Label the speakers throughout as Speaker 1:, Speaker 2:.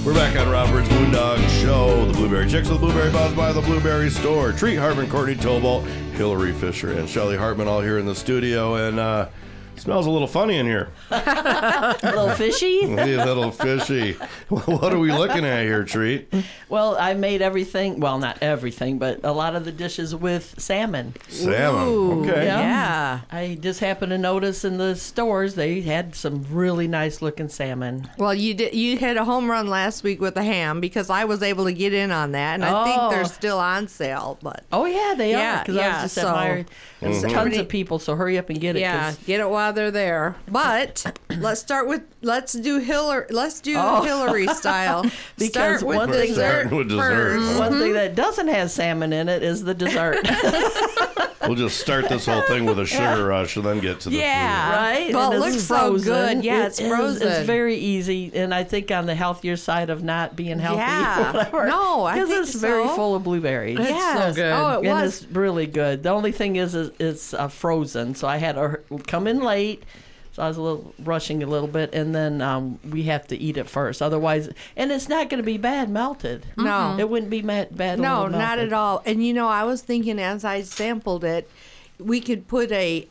Speaker 1: We're back on Robert's Moondog Show. The Blueberry Chicks with Blueberry Buzz by the Blueberry Store. Treat Hartman, Courtney Tobalt, Hillary Fisher, and Shelly Hartman all here in the studio. And smells a little funny in here.
Speaker 2: A little fishy?
Speaker 1: A little fishy. What are we looking at here, Treat?
Speaker 2: Well, I made everything, well, not everything, but a lot of the dishes with salmon.
Speaker 1: Salmon.
Speaker 3: Ooh,
Speaker 1: Okay.
Speaker 3: Yeah.
Speaker 2: I just happened to notice in the stores they had some really nice looking salmon.
Speaker 3: Well, you hit a home run last week with the ham because I was able to get in on that, and I think they're still on sale. But
Speaker 2: Oh, yeah, they
Speaker 3: Yeah,
Speaker 2: are. Because I was
Speaker 3: yeah,
Speaker 2: just
Speaker 3: so-
Speaker 2: admiring. There's tons of people, so hurry up and get it.
Speaker 3: yeah,
Speaker 2: 'cause
Speaker 3: get it while they're there. But let's do Hillary style.
Speaker 2: Because
Speaker 3: Start with
Speaker 2: one thing
Speaker 3: dessert
Speaker 1: Starting with dessert.
Speaker 3: first.
Speaker 2: One thing that doesn't have salmon in it is the dessert.
Speaker 1: We'll just start this whole thing with a sugar rush and then get to the
Speaker 3: Yeah.
Speaker 2: Right?
Speaker 3: Well,
Speaker 2: And
Speaker 3: it
Speaker 2: it's
Speaker 3: looks so
Speaker 2: frozen.
Speaker 3: good. Yeah,
Speaker 2: It
Speaker 3: it's
Speaker 2: is.
Speaker 3: frozen.
Speaker 2: It's very easy, and I think on the healthier side of not being healthy.
Speaker 3: Yeah.
Speaker 2: Whatever.
Speaker 3: No, I
Speaker 2: because
Speaker 3: think
Speaker 2: it's very
Speaker 3: so.
Speaker 2: full of blueberries.
Speaker 3: Yes.
Speaker 4: good.
Speaker 3: Oh, it
Speaker 2: And
Speaker 3: was.
Speaker 2: it's really good. The only thing is it's frozen, so I had to come in late. So I was rushing a little bit, and then we have to eat it first. Otherwise, and it's not going to be bad melted.
Speaker 3: No.
Speaker 2: It wouldn't be bad.
Speaker 3: No, not at all. And I was thinking as I sampled it, we could put a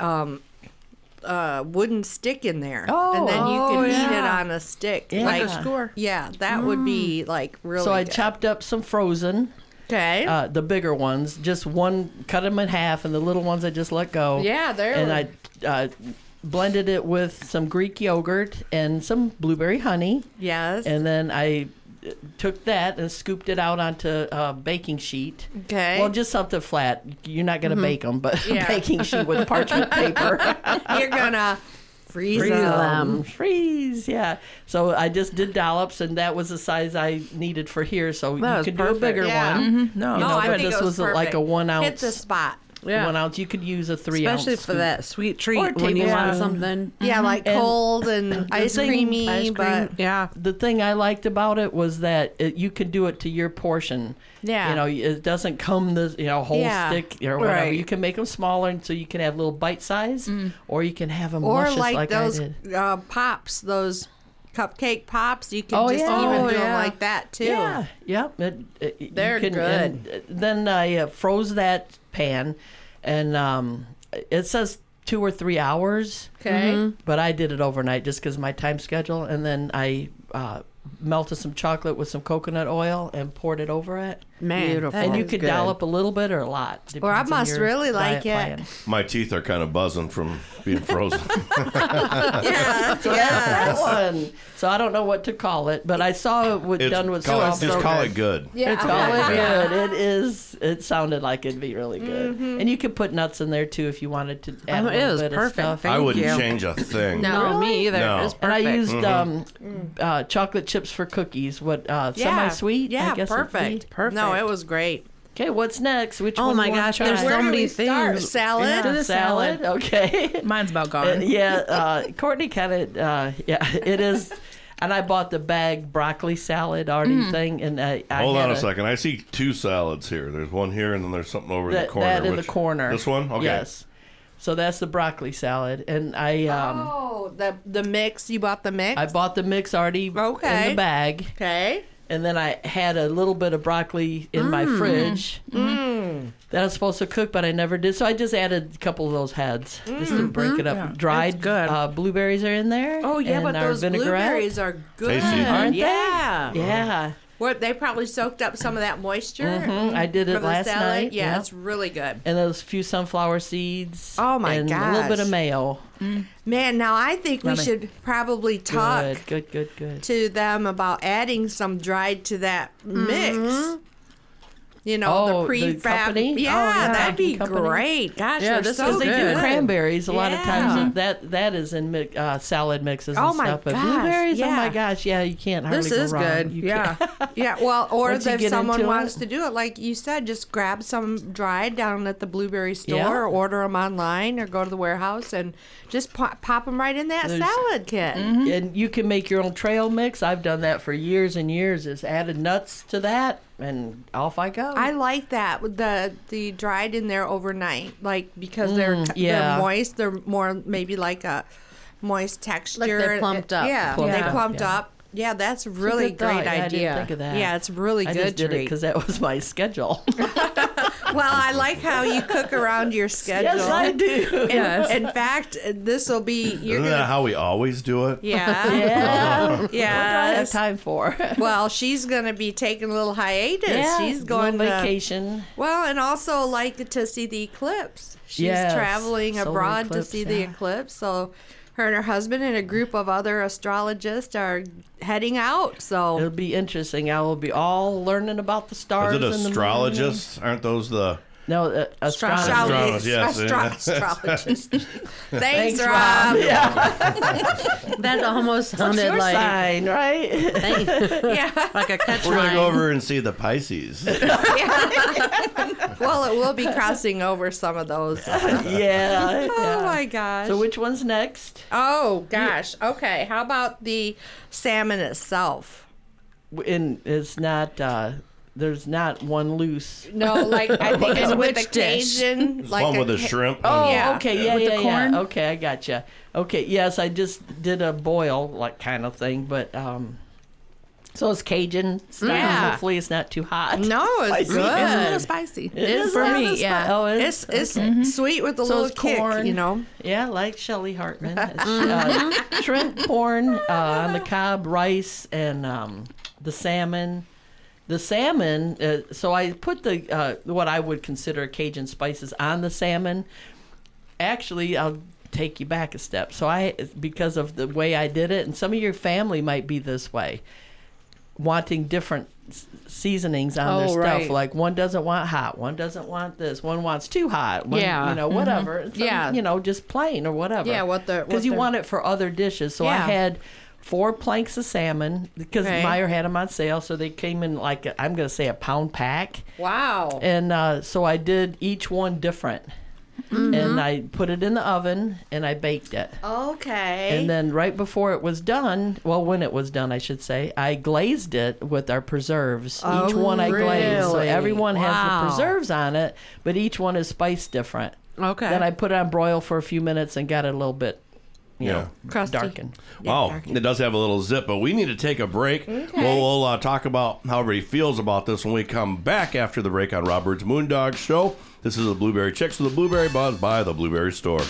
Speaker 3: wooden stick in there, and then you
Speaker 4: Oh,
Speaker 3: could eat it
Speaker 4: yeah.
Speaker 3: on a stick,
Speaker 2: Yeah.
Speaker 4: Like a score.
Speaker 3: Yeah, that would be like really.
Speaker 2: So I
Speaker 3: good.
Speaker 2: chopped up some frozen.
Speaker 3: Okay.
Speaker 2: The bigger ones, just cut them in half, and the little ones I just let go.
Speaker 3: Yeah, there.
Speaker 2: And I blended it with some Greek yogurt and some blueberry honey,
Speaker 3: Yes.
Speaker 2: and then I took that and scooped it out onto a baking sheet.
Speaker 3: Okay.
Speaker 2: Well, just something flat. You're not going to bake them, but
Speaker 3: Yeah.
Speaker 2: a baking sheet with parchment paper.
Speaker 3: You're gonna freeze
Speaker 4: Freeze
Speaker 3: them.
Speaker 4: them.
Speaker 2: Freeze, yeah. So I just did dollops, and that was the size I needed for here. So
Speaker 4: That
Speaker 2: you
Speaker 4: was
Speaker 2: could
Speaker 4: perfect.
Speaker 2: do a bigger
Speaker 3: Yeah.
Speaker 2: one.
Speaker 4: No,
Speaker 2: You know,
Speaker 3: I
Speaker 2: but
Speaker 3: think
Speaker 2: this
Speaker 3: it was
Speaker 2: like
Speaker 3: perfect.
Speaker 2: a 1 ounce.
Speaker 3: Hit the spot.
Speaker 4: Yeah.
Speaker 2: 1 ounce. You could use a 3 ounce.
Speaker 4: Especially for
Speaker 2: scoop.
Speaker 4: that sweet treat
Speaker 2: Or
Speaker 4: when you want
Speaker 2: tablespoon.
Speaker 4: something.
Speaker 3: Yeah, like
Speaker 2: And
Speaker 3: cold and ice
Speaker 2: thing-
Speaker 3: creamy,
Speaker 4: Ice cream.
Speaker 3: but
Speaker 4: Yeah.
Speaker 2: The thing I liked about it was that you can do it to your portion.
Speaker 3: Yeah.
Speaker 2: You know, it doesn't come the whole
Speaker 3: Yeah.
Speaker 2: stick or whatever.
Speaker 4: Right.
Speaker 2: You can make them smaller, and so you can have little bite size, or you can have them
Speaker 3: or
Speaker 2: luscious
Speaker 3: like
Speaker 2: I
Speaker 3: those
Speaker 2: did.
Speaker 3: pops, those cupcake pops. You can
Speaker 2: Oh,
Speaker 3: just
Speaker 2: yeah.
Speaker 3: even
Speaker 4: Oh,
Speaker 3: do them
Speaker 4: yeah.
Speaker 3: like that too.
Speaker 2: Yeah, yep. You
Speaker 3: They're good.
Speaker 2: and then I froze that pan, and it says 2 or 3 hours,
Speaker 3: Okay.
Speaker 2: but I did it overnight just because my time schedule. And then I melted some chocolate with some coconut oil and poured it over it.
Speaker 4: Man,
Speaker 3: Beautiful.
Speaker 4: that
Speaker 2: And you
Speaker 4: is
Speaker 2: could
Speaker 4: good.
Speaker 2: dollop a little bit or a lot.
Speaker 3: Or I
Speaker 2: depends on
Speaker 3: must
Speaker 2: your
Speaker 3: really like
Speaker 2: diet
Speaker 3: it.
Speaker 2: plan.
Speaker 1: My teeth are kind of buzzing from being frozen.
Speaker 3: Yeah.
Speaker 2: So that's that one. So I don't know what to call it, but I saw it was done with soft.
Speaker 1: just call it good.
Speaker 3: Yeah.
Speaker 2: It's all
Speaker 1: Yeah.
Speaker 2: good. It is. It sounded like it'd be really good, and you could put nuts in there too if you wanted to add a
Speaker 4: it
Speaker 2: little
Speaker 4: was
Speaker 2: bit
Speaker 4: perfect.
Speaker 2: of stuff.
Speaker 4: Thank
Speaker 1: I wouldn't
Speaker 4: you.
Speaker 1: change a thing.
Speaker 4: No, me either.
Speaker 1: No.
Speaker 4: It was
Speaker 2: And I
Speaker 4: perfect.
Speaker 2: used chocolate chips for cookies. What semi-sweet?
Speaker 3: Yeah,
Speaker 2: I guess it'd be.
Speaker 3: perfect.
Speaker 4: Perfect.
Speaker 3: No, it was great.
Speaker 2: Okay, what's next? Which
Speaker 4: Oh
Speaker 2: one
Speaker 4: my
Speaker 2: do you wanna
Speaker 4: gosh,
Speaker 2: try?
Speaker 4: there's
Speaker 3: Where
Speaker 4: so
Speaker 3: do
Speaker 4: many
Speaker 3: we start?
Speaker 4: things.
Speaker 3: Salad?
Speaker 4: Yeah.
Speaker 2: Do the salad. Okay.
Speaker 4: Mine's about gone.
Speaker 2: Yeah, Courtney kind of, it is. And I bought the bag broccoli salad already thing, and I
Speaker 1: Hold
Speaker 2: had
Speaker 1: on a second. I see 2 salads here. There's one here, and then there's something over in the corner.
Speaker 2: That in the
Speaker 1: Which-
Speaker 2: corner.
Speaker 1: This one? Okay.
Speaker 2: Yes. So that's the broccoli salad, and I
Speaker 3: the mix. You bought the mix?
Speaker 2: I bought the mix already in
Speaker 3: Okay.
Speaker 2: the bag,
Speaker 3: Okay.
Speaker 2: and then I had a little bit of broccoli in my fridge that I was supposed to cook, but I never did. So I just added a couple of those heads just to break it up.
Speaker 4: Yeah,
Speaker 2: Dried
Speaker 4: it's good.
Speaker 2: Blueberries are in there.
Speaker 3: Oh yeah,
Speaker 2: and
Speaker 3: but
Speaker 2: our
Speaker 3: those
Speaker 2: vinaigrette.
Speaker 3: blueberries are good.
Speaker 1: Tasty.
Speaker 2: Aren't they?
Speaker 3: Yeah.
Speaker 2: Yeah.
Speaker 3: What they probably soaked up some of that moisture.
Speaker 2: I did it
Speaker 3: from the
Speaker 2: last
Speaker 3: salad.
Speaker 2: night.
Speaker 3: Yeah,
Speaker 2: Yep.
Speaker 3: it's really good.
Speaker 2: And those few sunflower seeds.
Speaker 3: Oh, my
Speaker 2: and a little bit of
Speaker 3: gosh.
Speaker 2: mayo.
Speaker 3: Man, now I think we
Speaker 4: Yummy.
Speaker 3: should probably talk
Speaker 2: Good.
Speaker 3: to them about adding some dried to that mix. You know,
Speaker 2: Oh,
Speaker 3: the
Speaker 2: the
Speaker 3: prefab.
Speaker 2: company?
Speaker 3: Yeah,
Speaker 2: Oh, yeah,
Speaker 3: that'd be
Speaker 2: company.
Speaker 3: great. Gosh,
Speaker 4: Yeah,
Speaker 3: they're
Speaker 4: this
Speaker 3: so
Speaker 4: is
Speaker 2: Because they
Speaker 3: good.
Speaker 2: do cranberries a lot of
Speaker 3: Yeah.
Speaker 2: times. That is in salad mixes and
Speaker 3: Oh, my
Speaker 2: stuff. But
Speaker 3: gosh,
Speaker 2: blueberries, oh
Speaker 3: yeah.
Speaker 2: my gosh, yeah, you can't hardly
Speaker 4: This
Speaker 2: go
Speaker 4: is
Speaker 2: wrong.
Speaker 4: good.
Speaker 2: You
Speaker 4: Yeah.
Speaker 2: can't-
Speaker 3: Yeah, well, or
Speaker 2: Once you
Speaker 3: if
Speaker 2: get
Speaker 3: someone
Speaker 2: into
Speaker 3: wants
Speaker 2: it.
Speaker 3: to do it, like you said, just grab some dried down at the blueberry store,
Speaker 2: Yeah.
Speaker 3: or order them online, or go to the warehouse and just pop them right in that
Speaker 2: There's-
Speaker 3: salad kit.
Speaker 2: And you can make your own trail mix. I've done that for years and years. Is added nuts to that, and off I go.
Speaker 3: I like that with the dried in there overnight, like because
Speaker 2: yeah.
Speaker 3: they're moist. They're more maybe like a moist texture.
Speaker 4: Like they're plumped up.
Speaker 3: Yeah,
Speaker 2: Plumped
Speaker 3: they
Speaker 2: up,
Speaker 3: plumped
Speaker 2: yeah.
Speaker 3: up. Yeah, that's really
Speaker 2: good thought.
Speaker 3: great
Speaker 2: Yeah, I
Speaker 3: idea.
Speaker 2: didn't think of that.
Speaker 3: Yeah, it's a really
Speaker 2: I
Speaker 3: good
Speaker 2: just did it
Speaker 3: treat.
Speaker 2: because that was my schedule.
Speaker 3: Well, I like how you cook around your schedule.
Speaker 2: Yes, I do.
Speaker 3: In fact, this will be.
Speaker 1: Isn't that how we always do it?
Speaker 3: Yeah.
Speaker 2: Yeah. What do I have
Speaker 3: Yes.
Speaker 2: time for?
Speaker 3: Well, she's going to be taking a little hiatus.
Speaker 2: Yeah,
Speaker 3: She's going
Speaker 2: little
Speaker 3: to
Speaker 2: vacation.
Speaker 3: Well, and also like to see the eclipse. She's
Speaker 2: Yes,
Speaker 3: traveling
Speaker 2: solar
Speaker 3: abroad
Speaker 2: eclipse,
Speaker 3: to see the
Speaker 2: yeah.
Speaker 3: eclipse. So her and her husband and a group of other astrologists are heading out. So
Speaker 2: It'll be interesting. I will be all learning about the stars.
Speaker 1: Is it
Speaker 2: and the moon.
Speaker 1: astrologists? Aren't those the...
Speaker 2: No, astronomers.
Speaker 1: Astronomers, yes.
Speaker 3: Astrologists. Thanks,
Speaker 2: Thanks,
Speaker 3: Rob.
Speaker 2: Rob. Yeah.
Speaker 4: That almost
Speaker 2: What's
Speaker 4: sounded
Speaker 2: your
Speaker 4: like
Speaker 2: sign, right?
Speaker 3: Yeah.
Speaker 4: like a cut
Speaker 1: We're going to
Speaker 4: line.
Speaker 1: go over and see the Pisces.
Speaker 3: Well, it will be crossing over some of those.
Speaker 2: Yeah.
Speaker 3: Oh my gosh.
Speaker 2: So which one's next?
Speaker 3: Oh gosh. Okay. How about the salmon itself?
Speaker 2: And it's not. There's not one loose.
Speaker 3: No, like I think it's with the
Speaker 4: Which dish?
Speaker 3: Cajun. Like
Speaker 1: One with a shrimp.
Speaker 2: Oh,
Speaker 3: Yeah.
Speaker 2: okay, yeah,
Speaker 4: With the
Speaker 2: yeah,
Speaker 4: corn?
Speaker 2: yeah. Okay, I gotcha. Okay, yes, I just did a boil like kind of thing, but so it's Cajun style.
Speaker 3: Yeah.
Speaker 2: Hopefully, it's not too hot.
Speaker 3: No, it's
Speaker 2: Spicy.
Speaker 4: It's a little
Speaker 3: good.
Speaker 4: spicy.
Speaker 2: It is
Speaker 4: for
Speaker 2: a
Speaker 4: me,
Speaker 2: little
Speaker 4: yeah.
Speaker 2: Oh, it
Speaker 3: It's
Speaker 2: is?
Speaker 3: it's sweet with a
Speaker 2: So
Speaker 3: little
Speaker 2: it's
Speaker 3: kick,
Speaker 2: corn.
Speaker 3: you know.
Speaker 2: Yeah, like Shelley Hartman. It's, shrimp, corn on the cob, rice, and the salmon. The salmon, so I put the what I would consider Cajun spices on the salmon. Actually, I'll take you back a step. So because of the way I did it, and some of your family might be this way, wanting different seasonings on their
Speaker 3: Oh,
Speaker 2: stuff.
Speaker 3: right.
Speaker 2: Like one doesn't want hot, one doesn't want this, one wants too hot. One,
Speaker 3: Yeah.
Speaker 2: whatever. Some,
Speaker 3: Yeah.
Speaker 2: just plain or whatever.
Speaker 3: Yeah,
Speaker 2: because you want it for other dishes. So I
Speaker 3: Yeah.
Speaker 2: had 4 planks of salmon because
Speaker 3: Okay.
Speaker 2: Meyer had them on sale, so they came in like I'm going to say a pound pack,
Speaker 3: Wow.
Speaker 2: and so I did each one different, and I put it in the oven and I baked it.
Speaker 3: Okay.
Speaker 2: And then right before it was done, well, when it was done, I should say, I glazed it with our preserves.
Speaker 3: Oh,
Speaker 2: each one I glazed. So
Speaker 3: really?
Speaker 2: everyone has
Speaker 3: Wow.
Speaker 2: the preserves on it, but each one is spiced different.
Speaker 3: Okay.
Speaker 2: Then I put it on broil for a few minutes and got it a little bit,
Speaker 3: Crusty.
Speaker 2: darkened.
Speaker 1: Wow, it does have a little zip, but we need to take a break. We'll talk about how everybody feels about this when we come back after the break on Robert's Moondog Show. This is the Blueberry Chicks with the Blueberry Buzz by the Blueberry Store.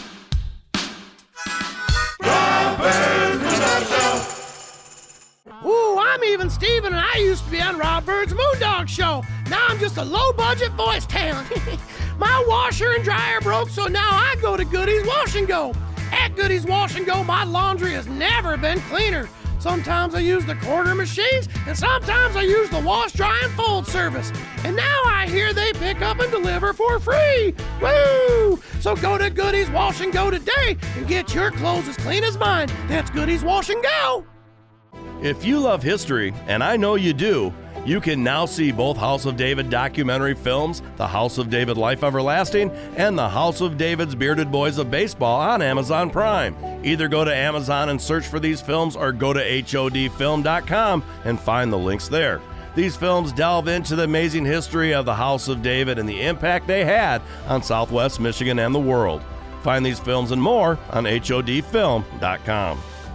Speaker 5: Ooh, I'm Even Steven, and I used to be on Rob Bird's Moondog Show. Now I'm just a low-budget voice talent. My washer and dryer broke, so now I go to Goody's Wash and Go. At Goody's Wash and Go, my laundry has never been cleaner. Sometimes I use the quarter machines, and sometimes I use the wash, dry, and fold service. And now I hear they pick up and deliver for free. Woo! So go to Goody's Wash and Go today and get your clothes as clean as mine. That's Goody's Wash and Go.
Speaker 1: If you love history, and I know you do, you can now see both House of David documentary films, The House of David Life Everlasting, and The House of David's Bearded Boys of Baseball on Amazon Prime. Either go to Amazon and search for these films or go to HODfilm.com and find the links there. These films delve into the amazing history of the House of David and the impact they had on Southwest Michigan and the world. Find these films and more on HODfilm.com.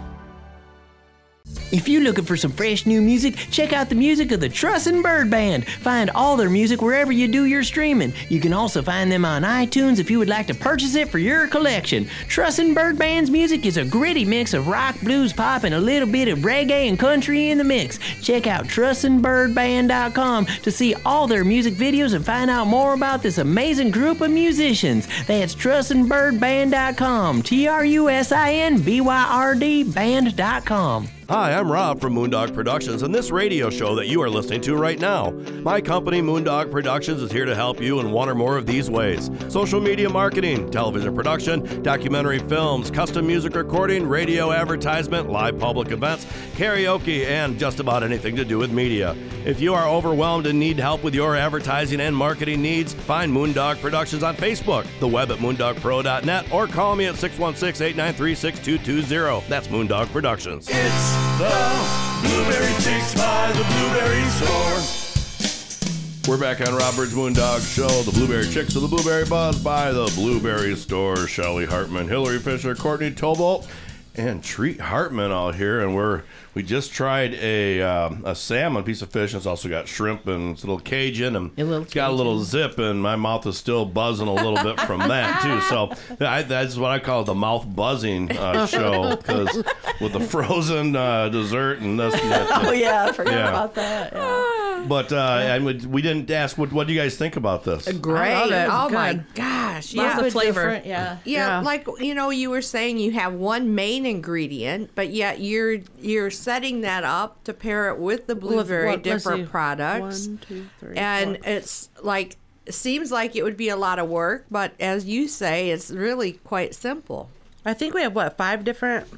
Speaker 6: If you're looking for some fresh new music, check out the music of the Trussin' Bird Band. Find all their music wherever you do your streaming. You can also find them on iTunes if you would like to purchase it for your collection. Trussin' Bird Band's music is a gritty mix of rock, blues, pop, and a little bit of reggae and country in the mix. Check out Trussin'BirdBand.com to see all their music videos and find out more about this amazing group of musicians. That's Trussin'BirdBand.com. TRUSINBYRD Band.com.
Speaker 1: Hi, I'm Rob from Moondog Productions and this radio show that you are listening to right now. My company, Moondog Productions, is here to help you in one or more of these ways: social media marketing, television production, documentary films, custom music recording, radio advertisement, live public events, karaoke, and just about anything to do with media. If you are overwhelmed and need help with your advertising and marketing needs, find Moondog Productions on Facebook, the web at moondogpro.net, or call me at 616-893-6220. That's Moondog Productions.
Speaker 7: It's the Blueberry Chicks by the Blueberry Store.
Speaker 1: We're back on Robert's Moondog Show, the Blueberry Chicks of the Blueberry Buzz by the Blueberry Store. Shelley Hartman, Hillary Fisher, Courtney Tobalt. and Treat Hartman out here, and we just tried a salmon piece of fish. It's also got shrimp and it's a little Cajun, and it's got a little zip, and my mouth is still buzzing a little bit from that too. So that's what I call the mouth buzzing show, because with the frozen dessert and this.
Speaker 2: Oh yeah, I forgot about that. Yeah.
Speaker 1: But and we didn't ask what do you guys think about this?
Speaker 3: Great.
Speaker 4: I love it.
Speaker 3: Oh my
Speaker 4: Good.
Speaker 3: gosh.
Speaker 4: Lots of flavor.
Speaker 2: Different, yeah.
Speaker 3: Yeah, like you were saying, you have one main ingredient, but yet you're setting that up to pair it with the blueberry
Speaker 4: Let's
Speaker 3: different
Speaker 4: see.
Speaker 3: products.
Speaker 4: 1, 2, 3,
Speaker 3: And
Speaker 4: 4.
Speaker 3: it's like it seems like it would be a lot of work, but as you say, it's really quite simple.
Speaker 4: I think we have 5 different.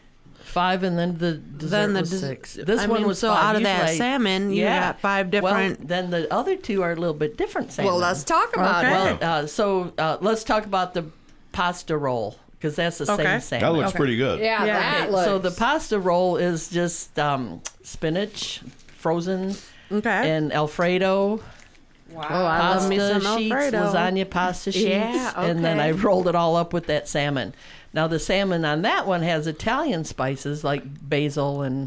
Speaker 2: 5, and then the dessert was 6. This
Speaker 4: I
Speaker 2: one
Speaker 4: mean,
Speaker 2: was
Speaker 4: so
Speaker 2: 5.
Speaker 4: out of that
Speaker 2: Usually-
Speaker 4: salmon, you got 5 different.
Speaker 2: Well, then the other 2 are a little bit different salmon.
Speaker 3: Well, let's talk about
Speaker 4: Okay.
Speaker 3: it.
Speaker 2: Well, let's talk about the pasta roll, because that's the
Speaker 4: Okay.
Speaker 2: same salmon.
Speaker 1: That looks pretty good.
Speaker 3: Yeah,
Speaker 4: Yeah.
Speaker 3: that
Speaker 2: Okay,
Speaker 3: looks.
Speaker 2: so the pasta roll is just spinach, frozen,
Speaker 4: Okay.
Speaker 2: and Alfredo
Speaker 4: Oh, I love me
Speaker 2: pasta
Speaker 4: some
Speaker 2: sheets,
Speaker 4: Alfredo.
Speaker 2: lasagna pasta sheets,
Speaker 3: Yeah,
Speaker 2: and then I
Speaker 3: okay.
Speaker 2: rolled it all up with that salmon. Now the salmon on that one has Italian spices like basil and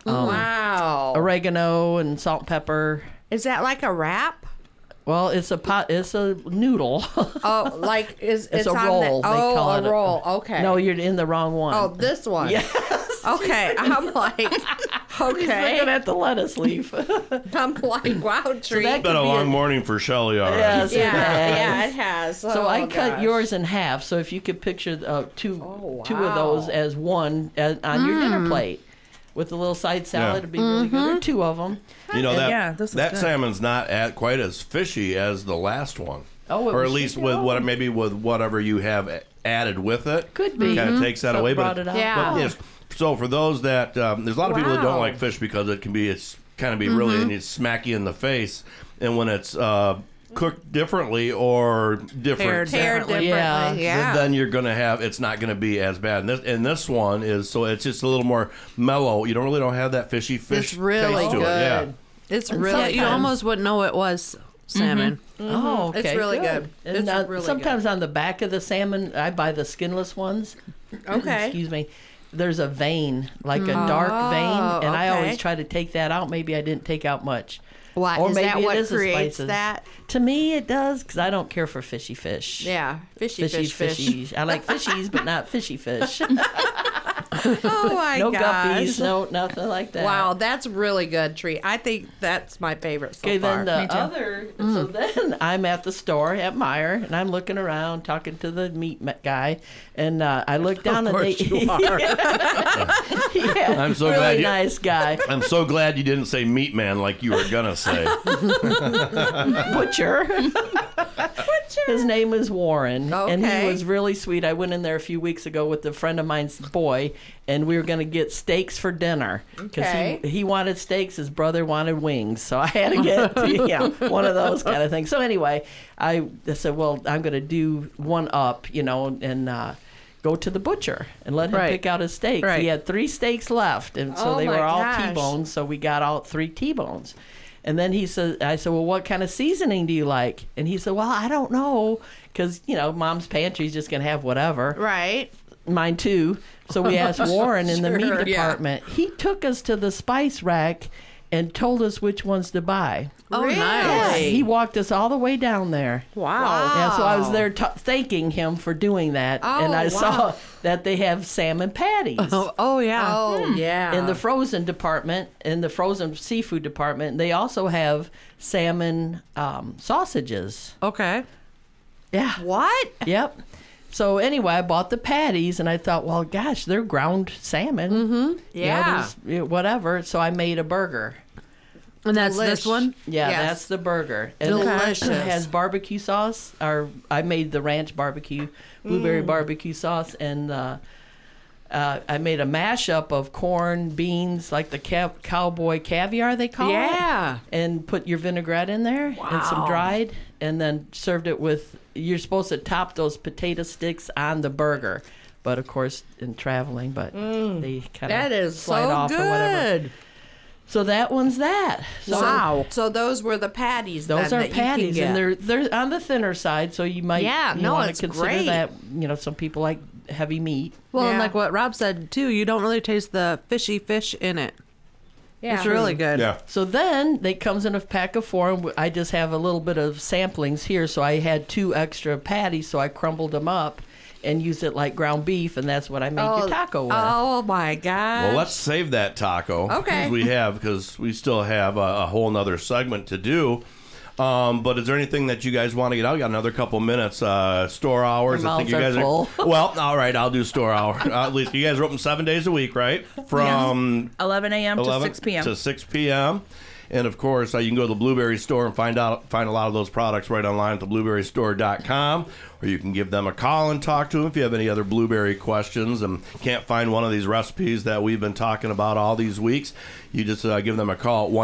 Speaker 3: wow.
Speaker 2: oregano and salt and pepper.
Speaker 3: Is that like a wrap?
Speaker 2: Well, it's a noodle.
Speaker 3: Oh, like it's
Speaker 2: a
Speaker 3: on
Speaker 2: roll,
Speaker 3: The,
Speaker 2: they
Speaker 3: oh,
Speaker 2: call
Speaker 3: a
Speaker 2: it a-
Speaker 3: roll. Okay.
Speaker 2: No, you're in the wrong one.
Speaker 3: Oh, this one.
Speaker 2: Yes.
Speaker 3: Okay. I'm like, okay.
Speaker 2: Looking at the lettuce leaf.
Speaker 3: I'm like, wow, treat.
Speaker 2: that
Speaker 1: Been a
Speaker 2: could be
Speaker 1: long morning for Shelly already.
Speaker 2: Yes, it
Speaker 3: yeah,
Speaker 2: has.
Speaker 3: yeah, it has.
Speaker 2: So
Speaker 3: Oh,
Speaker 2: I cut
Speaker 3: gosh.
Speaker 2: yours in half. So if you could picture two
Speaker 3: Oh,
Speaker 2: of those
Speaker 3: wow.
Speaker 2: as one on your dinner plate with a little side salad, it'd be really good. Or 2 of them.
Speaker 1: You know that
Speaker 4: Yeah, this is
Speaker 1: that
Speaker 4: good.
Speaker 1: salmon's not quite as fishy as the last one.
Speaker 2: Oh, it
Speaker 1: or at
Speaker 2: was
Speaker 1: least
Speaker 2: fishy?
Speaker 1: with
Speaker 2: Oh.
Speaker 1: maybe with whatever you have added with it.
Speaker 2: Could be.
Speaker 1: Kind of takes that
Speaker 2: So
Speaker 1: away,
Speaker 2: it brought it out.
Speaker 3: Yeah.
Speaker 1: But yes. So for those that there's a lot of people that don't
Speaker 3: Wow.
Speaker 1: like fish because it's kind of be really and it's smack you in the face, and when it's cooked differently or different.
Speaker 3: Paired differently.
Speaker 2: Yeah.
Speaker 3: Yeah.
Speaker 1: Then you're gonna have it's not gonna be as bad. And this one is so it's just a little more mellow. You don't have that fishy fish
Speaker 3: It's really
Speaker 1: taste to
Speaker 3: good.
Speaker 1: it. Yeah.
Speaker 3: It's
Speaker 2: And
Speaker 3: really
Speaker 4: Yeah, you
Speaker 3: good.
Speaker 4: almost wouldn't know it was salmon.
Speaker 2: Oh, okay.
Speaker 3: It's really good.
Speaker 2: And
Speaker 3: It's really
Speaker 2: sometimes on the back of the salmon, I buy the skinless ones.
Speaker 3: Okay.
Speaker 2: Excuse me. There's a vein, like a dark vein, and I
Speaker 3: okay.
Speaker 2: always try to take that out. Maybe I didn't take out much.
Speaker 3: Why?
Speaker 2: Or
Speaker 3: Is
Speaker 2: maybe
Speaker 3: that
Speaker 2: it
Speaker 3: what
Speaker 2: is the
Speaker 3: creates
Speaker 2: spices.
Speaker 3: that?
Speaker 2: To me, it does, because I don't care for fishy fish.
Speaker 3: Yeah. Fishy fish.
Speaker 2: Fishies. I like fishies, but not fishy fish.
Speaker 3: Oh my
Speaker 2: No
Speaker 3: gosh.
Speaker 2: guppies, no nothing like that.
Speaker 3: Wow, that's really good treat. I think that's my favorite so
Speaker 2: Okay,
Speaker 3: far.
Speaker 2: then the other. So then I'm at the store at Meijer, and I'm looking around, talking to the meat guy, and I look down and they. Yeah,
Speaker 1: I'm so
Speaker 2: really
Speaker 1: glad you-
Speaker 2: nice guy,
Speaker 1: I'm so glad you didn't say meat man like you were gonna say.
Speaker 2: butcher. His name is Warren, and he
Speaker 3: Okay.
Speaker 2: was really sweet. I went in there a few weeks ago with a friend of mine's boy, and we were going to get steaks for dinner because
Speaker 3: Okay.
Speaker 2: he wanted steaks. His brother wanted wings, so I had to get one of those kind of things. So anyway, I said, well, I'm going to do one up, and go to the butcher and let him
Speaker 4: Right.
Speaker 2: pick out his steaks.
Speaker 4: Right.
Speaker 2: He had 3 steaks left, and so
Speaker 3: Oh
Speaker 2: they
Speaker 3: my
Speaker 2: were all
Speaker 3: gosh.
Speaker 2: T-bones. So we got all 3 T-bones. And then I said, well, what kind of seasoning do you like? And he said, well, I don't know, because, Mom's pantry is just going to have whatever.
Speaker 3: Right.
Speaker 2: Mine too. So we asked Warren in the meat
Speaker 3: Sure, yeah.
Speaker 2: department. He took us to the spice rack and told us which ones to buy.
Speaker 4: Oh,
Speaker 3: Really?
Speaker 2: Yeah,
Speaker 4: nice.
Speaker 2: he walked us all the way down there.
Speaker 4: Wow.
Speaker 2: Yeah, so I was there thanking him for doing that. And I
Speaker 3: wow.
Speaker 2: saw that they have salmon patties.
Speaker 4: Oh, yeah.
Speaker 3: Oh, yeah.
Speaker 2: In the frozen department, in the frozen seafood department, they also have salmon sausages.
Speaker 4: Okay.
Speaker 2: Yeah.
Speaker 3: What?
Speaker 2: Yep. So anyway, I bought the patties, and I thought, well, gosh, they're ground salmon. Mm-hmm.
Speaker 3: Yeah.
Speaker 2: Whatever. So I made a burger.
Speaker 4: And that's
Speaker 3: Delish.
Speaker 4: this one?
Speaker 2: Yeah,
Speaker 3: Yes.
Speaker 2: that's the burger. And
Speaker 3: Delicious.
Speaker 2: It has barbecue sauce. Or I made the ranch barbecue, blueberry barbecue sauce, and I made a mashup of corn, beans, like the cowboy caviar they call it.
Speaker 3: Yeah.
Speaker 2: And put your vinaigrette in there and some dried, and then served it with. You're supposed to top those potato sticks on the burger, but of course, in traveling, they kind
Speaker 3: That
Speaker 2: of
Speaker 3: is
Speaker 2: slide
Speaker 3: so
Speaker 2: off or whatever.
Speaker 3: good.
Speaker 2: So that one's that. So
Speaker 3: Wow. So those were the patties.
Speaker 2: those
Speaker 3: then,
Speaker 2: are
Speaker 3: that you can
Speaker 2: patties,
Speaker 3: get.
Speaker 2: and they're on the thinner side, so you might
Speaker 3: Yeah, no,
Speaker 2: want
Speaker 3: it's
Speaker 2: to consider
Speaker 3: great.
Speaker 2: that. Some people like heavy meat.
Speaker 4: Well, and
Speaker 3: Yeah.
Speaker 4: like what Rob said too, you don't really taste the fishy fish in it.
Speaker 3: Yeah.
Speaker 4: It's really good.
Speaker 1: Yeah.
Speaker 2: So then it comes in a pack of 4. I just have a little bit of samplings here, so I had 2 extra patties, so I crumbled them up and used it like ground beef, and that's what I made your taco with.
Speaker 3: Oh my gosh.
Speaker 1: Well, let's save that taco.
Speaker 3: Okay.
Speaker 1: Because we still have a whole nother segment to do. But is there anything that you guys want to get out? We got another couple minutes. Store hours.
Speaker 2: Our
Speaker 1: I think
Speaker 2: mouths
Speaker 1: you
Speaker 2: are
Speaker 1: guys
Speaker 2: full.
Speaker 1: Well, all right. I'll do store hour. At least you guys are open 7 days a week, right? From
Speaker 8: 11 a.m. to
Speaker 1: 11
Speaker 8: 6 p.m.
Speaker 1: to 6 p.m. And of course, you can go to the Blueberry Store and find a lot of those products right online at theblueberrystore.com, or you can give them a call and talk to them if you have any other blueberry questions and can't find one of these recipes that we've been talking about all these weeks. You just give them a call at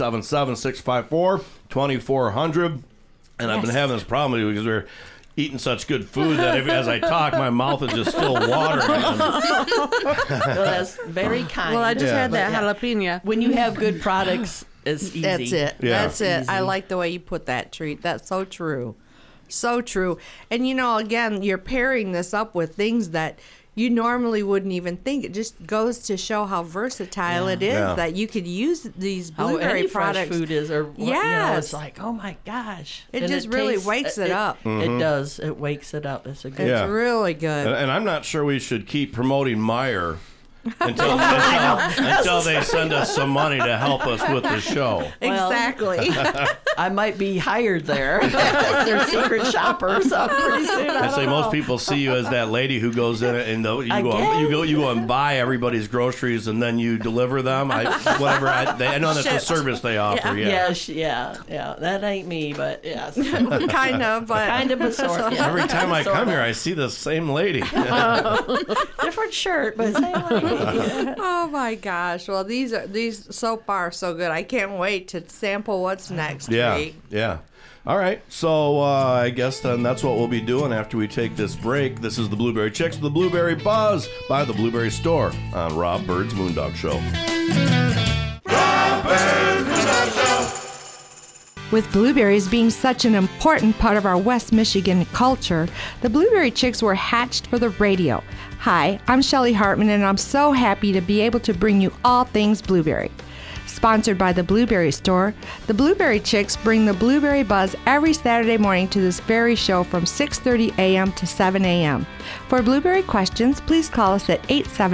Speaker 1: 1-877-654-2400. And I've been having this problem because we're eating such good food that as I talk, my mouth is just still watering.
Speaker 2: So that's very kind.
Speaker 4: Well, I just had that
Speaker 2: Yeah.
Speaker 4: jalapeno.
Speaker 2: When you have good products, it's easy.
Speaker 3: That's it.
Speaker 1: Yeah.
Speaker 3: That's it.
Speaker 2: Easy.
Speaker 3: I like the way you put that, Treat. That's so true. So true. And again, you're pairing this up with things that you normally wouldn't even think. It just goes to show how versatile it is
Speaker 1: Yeah.
Speaker 3: that you could use these
Speaker 2: How
Speaker 3: blueberry
Speaker 2: any
Speaker 3: products.
Speaker 2: fresh food is, or
Speaker 3: Yes.
Speaker 2: it's like, oh my gosh!
Speaker 3: It
Speaker 2: And
Speaker 3: just really
Speaker 2: tastes-
Speaker 3: wakes it up.
Speaker 2: It does. It wakes it up. It's a good.
Speaker 1: Yeah.
Speaker 3: It's really good.
Speaker 1: And I'm not sure we should keep promoting Meyer until they send us some money to help us with the show.
Speaker 2: Well,
Speaker 3: Exactly.
Speaker 2: I might be hired there. They're secret shoppers. So pretty soon,
Speaker 1: I say most people see you as that lady who goes in and you go and buy everybody's groceries and then you deliver them. I know that's a
Speaker 3: Shipped.
Speaker 1: service they offer. Yeah.
Speaker 2: Yeah. That ain't me, but yes,
Speaker 3: kind of, but
Speaker 2: kind of a sort. Yeah.
Speaker 1: Every time I
Speaker 2: Sort
Speaker 1: come
Speaker 2: of.
Speaker 1: here, I see the same lady.
Speaker 2: Different shirt, but same lady.
Speaker 3: oh my gosh. Well, these so far so good. I can't wait to sample what's next.
Speaker 1: Yeah,
Speaker 3: Treat.
Speaker 1: yeah. All right, so I guess then that's what we'll be doing after we take this break. This is the Blueberry Chicks, the Blueberry Buzz by the Blueberry Store on Rob Bird's Moondog Show.
Speaker 3: With blueberries being such an important part of our West Michigan culture, the Blueberry Chicks were hatched for the radio. Hi, I'm Shelly Hartman, and I'm so happy to be able to bring you all things blueberry. Sponsored by the Blueberry Store, the Blueberry Chicks bring the Blueberry Buzz every Saturday morning to this very show from 6:30 a.m. to 7 a.m. For blueberry questions, please call us at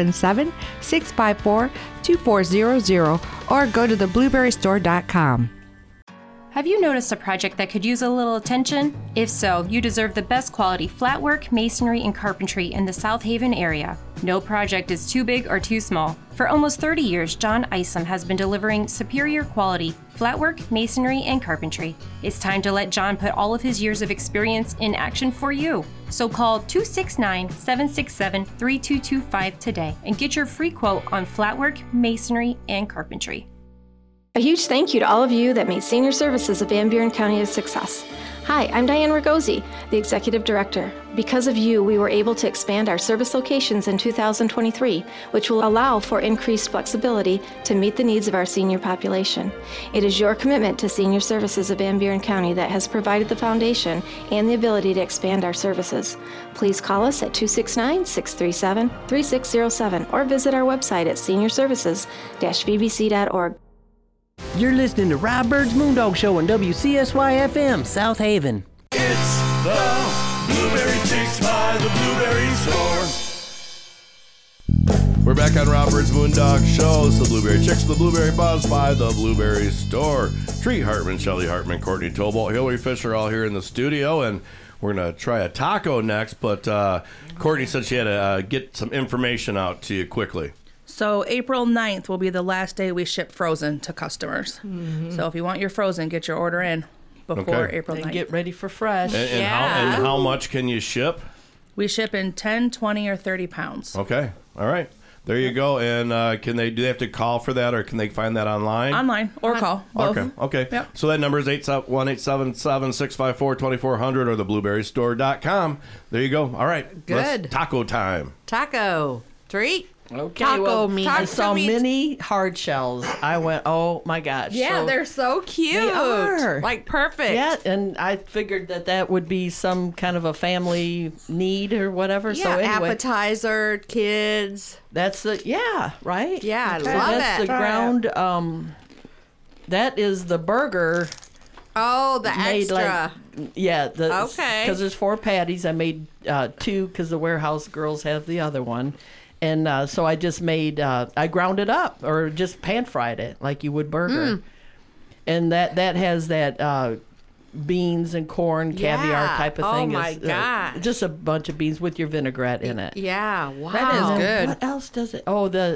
Speaker 3: 877-654-2400 or go to theblueberrystore.com.
Speaker 9: Have you noticed a project that could use a little attention? If so, you deserve the best quality flatwork, masonry, and carpentry in the South Haven area. No project is too big or too small. For almost 30 years, John Isom has been delivering superior quality flatwork, masonry, and carpentry. It's time to let John put all of his years of experience in action for you. So call 269-767-3225 today and get your free quote on flatwork, masonry, and carpentry.
Speaker 10: A huge thank you to all of you that made Senior Services of Van Buren County a success. Hi, I'm Diane Ragosi, the Executive Director. Because of you, we were able to expand our service locations in 2023, which will allow for increased flexibility to meet the needs of our senior population. It is your commitment to Senior Services of Van Buren County that has provided the foundation and the ability to expand our services. Please call us at 269-637-3607 or visit our website at seniorservices-vbc.org.
Speaker 6: You're listening to Rob Bird's Moondog Show on WCSY FM, South Haven.
Speaker 7: It's the Blueberry Chicks by the Blueberry Store.
Speaker 1: We're back on Rob Bird's Moondog Show. It's the Blueberry Chicks, the Blueberry Buzz by the Blueberry Store. Treat Hartman, Shelly Hartman, Courtney Tobalt, Hillary Fisher all here in the studio, and we're going to try a taco next, but Courtney said she had to get some information out to you quickly.
Speaker 8: So April 9th will be the last day we ship frozen to customers. So if you want your frozen, get your order in before
Speaker 1: Okay.
Speaker 8: April 9th.
Speaker 2: And get ready for fresh.
Speaker 1: And how much can you ship?
Speaker 8: We ship in 10, 20, or 30 pounds.
Speaker 1: Okay, all right. There you go. And do they have to call for that, or can they find that online?
Speaker 8: Online or call. Both.
Speaker 1: Okay.
Speaker 8: Yep.
Speaker 1: So that number is 1-877-654-2400 or theblueberrystore.com. There you go. All right.
Speaker 3: Good.
Speaker 1: Taco time.
Speaker 3: Taco. Treat.
Speaker 2: Okay,
Speaker 3: Taco
Speaker 2: well,
Speaker 3: meat.
Speaker 2: I
Speaker 3: Taco
Speaker 2: saw
Speaker 3: meat.
Speaker 2: mini hard shells. I went, oh my gosh.
Speaker 3: Yeah,
Speaker 2: So
Speaker 3: they're so cute.
Speaker 2: They are.
Speaker 3: Like perfect.
Speaker 2: Yeah, and I figured that would be some kind of a family need or whatever.
Speaker 3: Yeah,
Speaker 2: so anyway,
Speaker 3: appetizer, kids.
Speaker 2: that's right.
Speaker 3: Yeah, I
Speaker 2: So
Speaker 3: love
Speaker 2: that's
Speaker 3: it.
Speaker 2: the ground. That is the burger.
Speaker 3: Oh, the
Speaker 2: made
Speaker 3: extra. Okay.
Speaker 2: Because there's 4 patties. I made 2 because the warehouse girls have the other one. And so I just made, I ground it up or just pan fried it like you would burger. And that has that beans and corn, caviar
Speaker 3: Yeah.
Speaker 2: type of
Speaker 3: Oh
Speaker 2: thing.
Speaker 3: my gosh.
Speaker 2: Just a bunch of beans with your vinaigrette in it.
Speaker 3: Yeah, wow.
Speaker 8: That is good.
Speaker 2: What else does it? Oh, the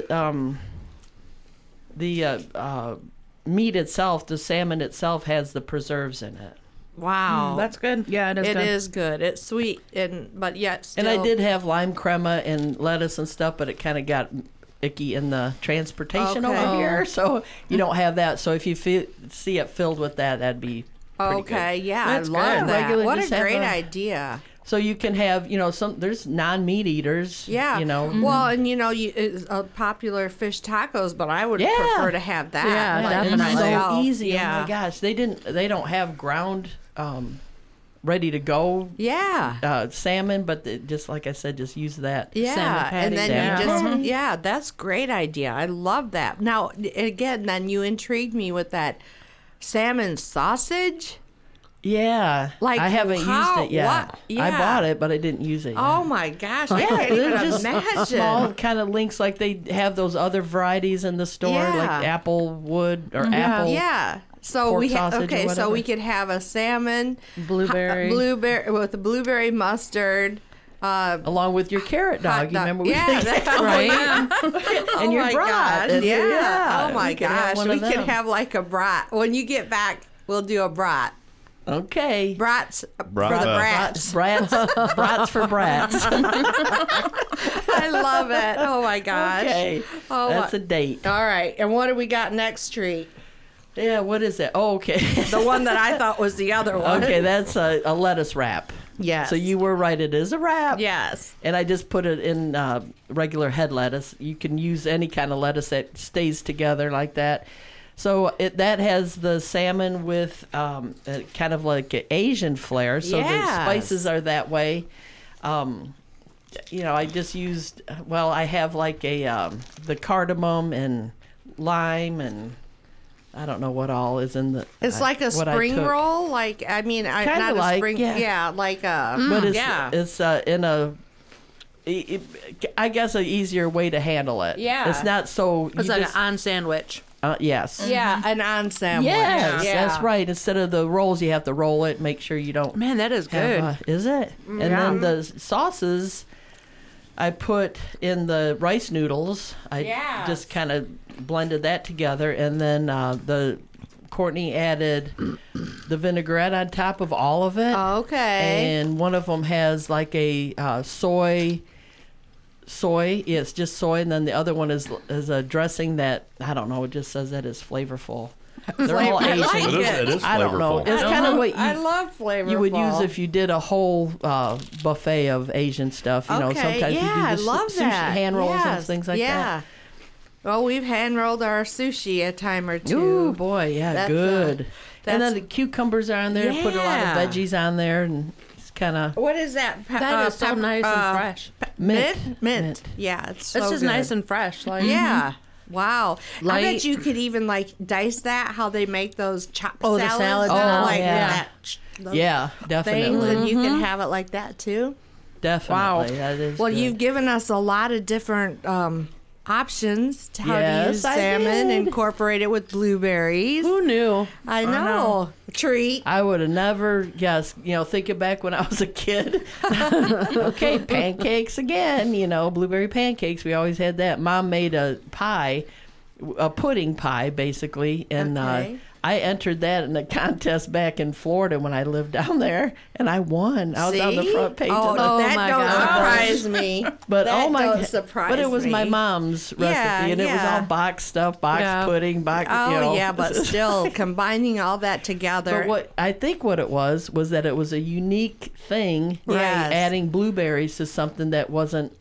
Speaker 2: meat itself, the salmon itself has the preserves in it.
Speaker 3: Wow.
Speaker 8: That's good. Yeah, it is
Speaker 3: It
Speaker 8: good.
Speaker 3: is good. It's sweet, but yet still.
Speaker 2: And I did have lime crema and lettuce and stuff, but it kind of got icky in the transportation
Speaker 3: Okay.
Speaker 2: over here, so you don't have that. So if you see it filled with that, that'd be pretty
Speaker 3: Okay,
Speaker 2: good.
Speaker 3: yeah,
Speaker 2: That's
Speaker 3: I love
Speaker 2: good.
Speaker 3: that.
Speaker 2: Regular,
Speaker 3: What
Speaker 2: just
Speaker 3: a
Speaker 2: have
Speaker 3: great idea.
Speaker 2: So you can have, there's non-meat eaters.
Speaker 3: Yeah. Well, and it's popular fish tacos, but I would prefer to have that.
Speaker 8: Yeah,
Speaker 3: like
Speaker 2: and it's
Speaker 8: definitely.
Speaker 2: so
Speaker 3: myself.
Speaker 2: easy.
Speaker 3: Yeah.
Speaker 2: Oh my gosh, they don't have ground ready to go
Speaker 3: Yeah.
Speaker 2: salmon, but just like I said, just use that.
Speaker 3: Yeah, and then
Speaker 2: patty.
Speaker 3: you just that's a great idea. I love that. Now again, then you intrigued me with that salmon sausage.
Speaker 2: Yeah,
Speaker 3: Like,
Speaker 2: I haven't used
Speaker 3: how-
Speaker 2: it yet.
Speaker 3: what?
Speaker 2: I
Speaker 3: Yeah.
Speaker 2: bought it, but I didn't use it yet.
Speaker 3: Oh my gosh, I can't
Speaker 2: They're
Speaker 3: even
Speaker 2: just
Speaker 3: imagine.
Speaker 2: small kind of links, like they have those other varieties in the store,
Speaker 3: Yeah.
Speaker 2: like Applewood or Apple.
Speaker 3: Yeah. So
Speaker 2: pork
Speaker 3: we
Speaker 2: sausage or
Speaker 3: okay. So
Speaker 2: whatever.
Speaker 3: we could have a salmon
Speaker 8: Blueberry.
Speaker 3: blueberry with the blueberry mustard.
Speaker 2: Along with your carrot dog. You remember?
Speaker 3: Yeah, that's right.
Speaker 2: And your
Speaker 3: my
Speaker 2: brat.
Speaker 3: gosh,
Speaker 2: And
Speaker 3: yeah. Oh my
Speaker 2: we could have
Speaker 3: gosh,
Speaker 2: one
Speaker 3: we
Speaker 2: of
Speaker 3: could
Speaker 2: them.
Speaker 3: have like a brat. When you get back, we'll do a brat.
Speaker 2: Okay.
Speaker 3: Brats
Speaker 1: Brat
Speaker 3: for the
Speaker 1: fest.
Speaker 3: brats.
Speaker 2: Brats for brats.
Speaker 3: I love it. Oh my gosh.
Speaker 2: Okay.
Speaker 3: Oh,
Speaker 2: That's a date.
Speaker 3: all right. And what do we got next treat?
Speaker 2: Yeah, what is it? Oh, okay.
Speaker 3: The one that I thought was the other one.
Speaker 2: Okay, that's a lettuce wrap.
Speaker 3: Yes.
Speaker 2: So you were right, it is a wrap.
Speaker 3: Yes.
Speaker 2: And I just put it in regular head lettuce. You can use any kind of lettuce that stays together like that. So that has the salmon with kind of like an Asian flair. So the
Speaker 3: Yes.
Speaker 2: spices are that way. I just used, I have like the cardamom and lime and I don't know what all is in the.
Speaker 3: It's like a
Speaker 2: what I
Speaker 3: spring
Speaker 2: took.
Speaker 3: roll. Like, I mean,
Speaker 2: Kinda
Speaker 3: not
Speaker 2: like,
Speaker 3: a spring.
Speaker 2: yeah.
Speaker 3: Like a.
Speaker 2: But it's
Speaker 3: yeah.
Speaker 2: it's in a. I guess an easier way to handle it.
Speaker 3: Yeah.
Speaker 2: It's not so.
Speaker 8: It's
Speaker 2: you
Speaker 8: like
Speaker 2: just-
Speaker 8: an on sandwich.
Speaker 2: yes.
Speaker 3: Yeah, an on sandwich.
Speaker 2: Yes,
Speaker 3: Yeah.
Speaker 2: that's right. Instead of the rolls, you have to roll it. Make sure you don't.
Speaker 8: Man, that is good.
Speaker 2: have, is it? And then the sauces, I put in the rice noodles. I
Speaker 3: Yes.
Speaker 2: just kind of blended that together, and then Courtney added the vinaigrette on top of all of it.
Speaker 3: Okay.
Speaker 2: And one of them has like a soy. Yeah, it's just soy, and then the other one is a dressing that I don't know. It just says that is flavorful. They're all
Speaker 3: I
Speaker 2: Asian.
Speaker 3: like
Speaker 1: It is
Speaker 2: I don't know.
Speaker 1: flavorful.
Speaker 2: It's kind of what
Speaker 3: I love flavorful.
Speaker 2: you would use if you did a whole buffet of Asian stuff. You know,
Speaker 3: Okay,
Speaker 2: sometimes
Speaker 3: yeah,
Speaker 2: you do
Speaker 3: I
Speaker 2: the
Speaker 3: love
Speaker 2: sushi
Speaker 3: that.
Speaker 2: hand rolls and
Speaker 3: Yes,
Speaker 2: things like
Speaker 3: yeah. Well, we've hand rolled our sushi a time or
Speaker 2: that.
Speaker 3: two.
Speaker 2: Ooh, boy, yeah,
Speaker 3: That's,
Speaker 2: good. And then
Speaker 3: that's-
Speaker 2: the cucumbers are on there. Put a lot of
Speaker 3: Yeah.
Speaker 2: veggies on there, and it's kind of
Speaker 3: What is that?
Speaker 8: That is so nice and fresh.
Speaker 3: Mint. Yeah, it's so
Speaker 8: It's just
Speaker 3: good.
Speaker 8: nice and fresh. Like
Speaker 3: Yeah. Wow. I
Speaker 8: Light.
Speaker 3: bet you could even like dice that how they make those chopped
Speaker 8: Oh, the
Speaker 3: salads.
Speaker 8: salad.
Speaker 2: Oh,
Speaker 3: like
Speaker 2: yeah.
Speaker 3: that. Those
Speaker 2: yeah,
Speaker 3: things,
Speaker 2: definitely,
Speaker 3: and you can have it like that too.
Speaker 2: definitely. That is
Speaker 3: Well,
Speaker 2: good.
Speaker 3: you've given us a lot of different options to how to
Speaker 2: Yes,
Speaker 3: use
Speaker 2: I
Speaker 3: salmon,
Speaker 2: did.
Speaker 3: incorporate it with blueberries.
Speaker 8: who knew?
Speaker 3: I know. Treat.
Speaker 2: I would have never guessed, thinking back when I was a kid. Okay, pancakes again, blueberry pancakes. We always had that. Mom made a pie, a pudding pie, basically. And
Speaker 3: Okay.
Speaker 2: I entered that in a contest back in Florida when I lived down there, and I won. I was on the
Speaker 3: See?
Speaker 2: front page
Speaker 3: Oh,
Speaker 2: of the
Speaker 3: that
Speaker 8: my
Speaker 3: don't
Speaker 8: gosh.
Speaker 3: surprise me.
Speaker 2: But
Speaker 3: that
Speaker 2: oh my
Speaker 3: don't
Speaker 2: God.
Speaker 3: surprise
Speaker 2: But it was my
Speaker 3: me.
Speaker 2: mom's recipe,
Speaker 3: Yeah,
Speaker 2: and it was
Speaker 3: yeah.
Speaker 2: all boxed stuff, boxed
Speaker 8: Yeah.
Speaker 2: pudding, boxed.
Speaker 3: Oh yeah, but still combining all that together.
Speaker 2: But what I think what it was that it was a unique thing,
Speaker 3: Yes.
Speaker 2: adding blueberries to something that wasn't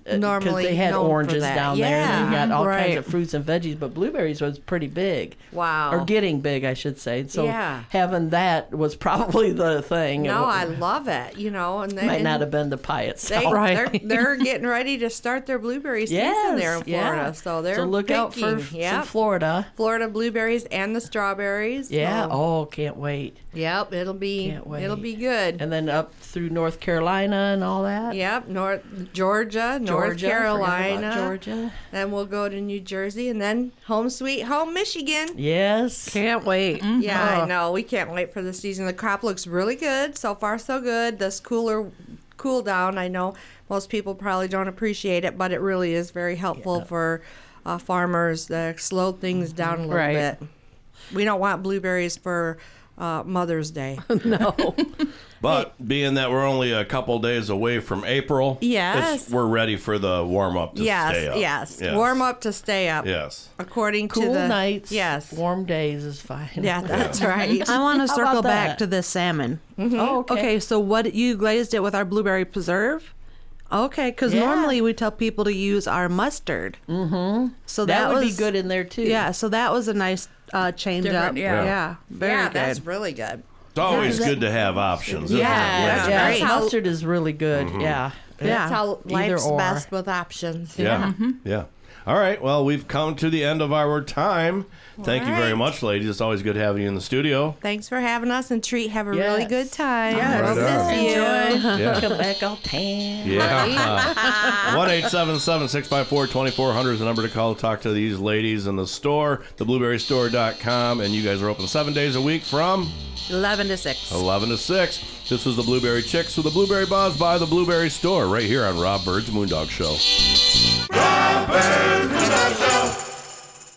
Speaker 3: normally
Speaker 2: they had
Speaker 3: known for
Speaker 2: oranges
Speaker 3: that.
Speaker 2: down there, and they got all
Speaker 3: right.
Speaker 2: kinds of fruits and veggies. But blueberries was pretty big.
Speaker 3: Wow.
Speaker 2: Or getting big, I should say. So
Speaker 3: Yeah.
Speaker 2: having that was probably the thing.
Speaker 3: No,
Speaker 2: It
Speaker 3: I love it. You know, and they
Speaker 2: might not have been the pie itself.
Speaker 3: they're getting ready to start their blueberry season there in Florida. So they're
Speaker 2: look out for
Speaker 3: picking.
Speaker 2: some Florida.
Speaker 3: Florida blueberries and the strawberries.
Speaker 2: Yeah.
Speaker 3: So,
Speaker 2: Oh, can't wait.
Speaker 3: Yep, it'll be good.
Speaker 2: And then up through North Carolina and all that.
Speaker 3: Yep, Georgia, North
Speaker 2: Georgia, forgot about
Speaker 3: Carolina,
Speaker 2: Georgia.
Speaker 3: Then we'll go to New Jersey, and then home sweet home Michigan.
Speaker 2: Yes.
Speaker 4: Can't wait.
Speaker 3: Yeah, I know. We can't wait for the season. The crop looks really good. So far, so good. This cool down. I know most people probably don't appreciate it, but it really is very helpful for farmers to slow things down a little bit. We don't want blueberries for Mother's Day.
Speaker 4: No.
Speaker 1: But being that we're only a couple days away from April,
Speaker 3: Yes.
Speaker 1: we're ready for the warm up to stay up.
Speaker 3: Yes. Warm up to stay up.
Speaker 1: Yes.
Speaker 3: According to
Speaker 2: Cool
Speaker 3: the
Speaker 2: nights.
Speaker 3: Yes.
Speaker 2: Warm days is fine.
Speaker 3: Yeah, that's right.
Speaker 4: I want to
Speaker 2: How
Speaker 4: circle
Speaker 2: about
Speaker 4: back
Speaker 2: that?
Speaker 4: to this salmon.
Speaker 2: Oh, okay.
Speaker 4: So what you glazed it with our blueberry preserve? Okay, because
Speaker 2: Yeah.
Speaker 4: normally we tell people to use our mustard.
Speaker 2: Mm-hmm.
Speaker 4: So
Speaker 2: that would be
Speaker 4: was
Speaker 2: good in there too.
Speaker 4: Yeah, so that was a nice change
Speaker 8: Different,
Speaker 4: up.
Speaker 8: yeah.
Speaker 4: Very good.
Speaker 3: That's really good.
Speaker 1: It's always good to have options. isn't it?
Speaker 3: Yeah,
Speaker 2: Yeah,
Speaker 3: great.
Speaker 2: mustard is really good. Yeah.
Speaker 3: That's how
Speaker 2: Either
Speaker 3: life's
Speaker 2: or.
Speaker 3: best with options.
Speaker 1: Yeah. Yeah. All right. Well, we've come to the end of our time. Thank you very much, ladies. It's always good having you in the studio.
Speaker 3: Thanks for having us, and Treat, have a really
Speaker 2: Yes.
Speaker 3: good time.
Speaker 2: Yes.
Speaker 3: We'll
Speaker 1: Right
Speaker 3: miss you.
Speaker 1: Yeah.
Speaker 2: Come back all tan.
Speaker 1: Yeah. 1-877-654-2400 is the number to call to talk to these ladies in the store, theblueberrystore.com. And you guys are open 7 days a week from
Speaker 4: 11 to 6.
Speaker 1: 11 to 6. This was the Blueberry Chicks with the Blueberry Buzz by the Blueberry Store right here on Rob Bird's Moondog Show.
Speaker 7: Rob Bird's